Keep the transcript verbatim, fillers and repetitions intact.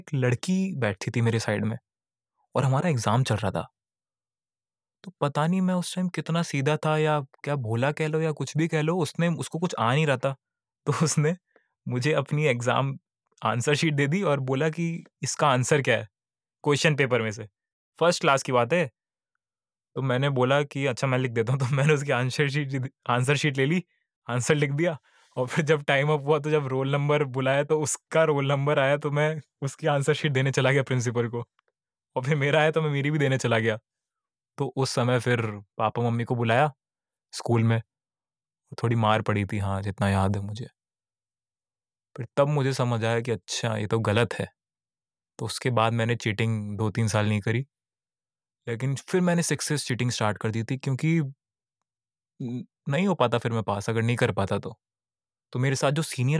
एक लड़की बैठी थी मेरे साइड में और हमारा एग्ज़ाम चल रहा था। तो पता नहीं मैं उस टाइम कितना सीधा था या क्या भोला कह लो या कुछ भी कह लो, उसने उसको कुछ आ नहीं रहा था। तो उसने मुझे अपनी एग्ज़ाम आंसर शीट दे दी और बोला कि इसका आंसर क्या है? क्वेश्चन पेपर में से। फर्स्ट क्लास की बात है। तो मैंने बोला कि अच्छा मैं लिख देता हूँ, तो मैंने उसकी आंसर शीट आंसर शीट ले ली, आंसर लिख दिया और फिर जब टाइम अप हुआ तो जब रोल नंबर बुलाया तो उसका रोल नंबर आया तो मैं उसकी आंसर शीट देने चला गया प्रिंसिपल को और फिर मेरा आया तो मैं मेरी भी देने चला गया। तो उस समय फिर पापा-मम्मी को बुलाया स्कूल में, थोड़ी मार पड़ी थी हाँ, जितना याद है मुझे। फिर तब मुझे समझ आया कि अच्छा ये तो गलत है। तो उसके बाद मैंने चीटिंग दो तीन साल नहीं करी। लेकिन फिर मैंने सिक्स से चीटिंग स्टार्ट कर दी थी क्योंकि उम, नहीं हो पाता फिर मैं पास अगर नहीं कर पाता तो। तो मेरे साथ जो सीनियर